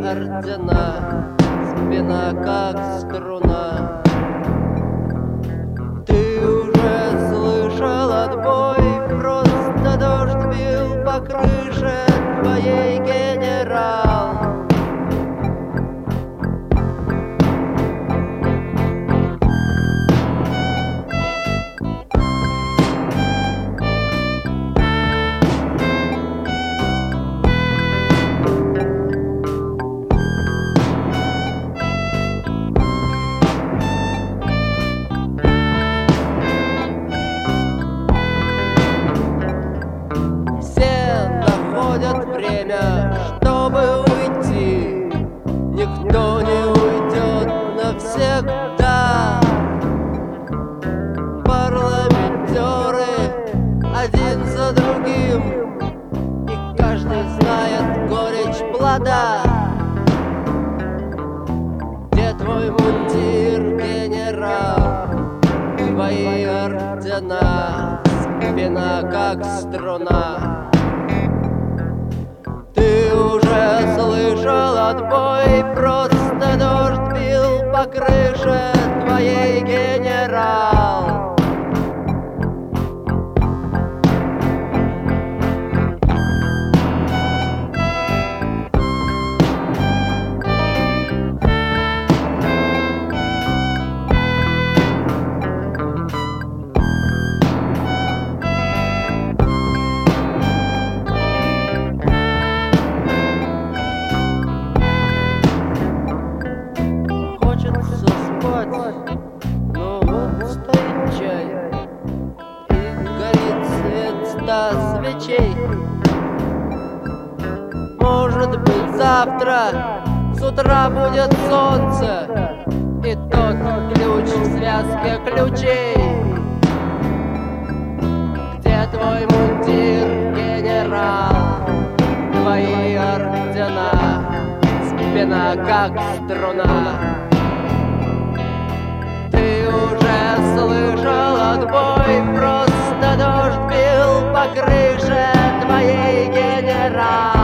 ордена, спина как струна. Ты уже слышал отбой, просто дождь бил по крыше твоей, генерал. Время, чтобы уйти, никто не уйдет навсегда. Парламентеры один за другим, и каждый знает горечь плода. Где твой мундир, генерал, твои ордена, спина как струна? Ты уже слышал отбой, просто дождь бил по крыше твоей, генерал. Но вот стоит чай, и горит свет 100 свечей. Может быть, завтра с утра будет солнце, и тот ключ в связке ключей. Где твой мундир, генерал, твои ордена, спина как струна? Ты уже слышал отбой, просто дождь бил по крыше твоей, генерал.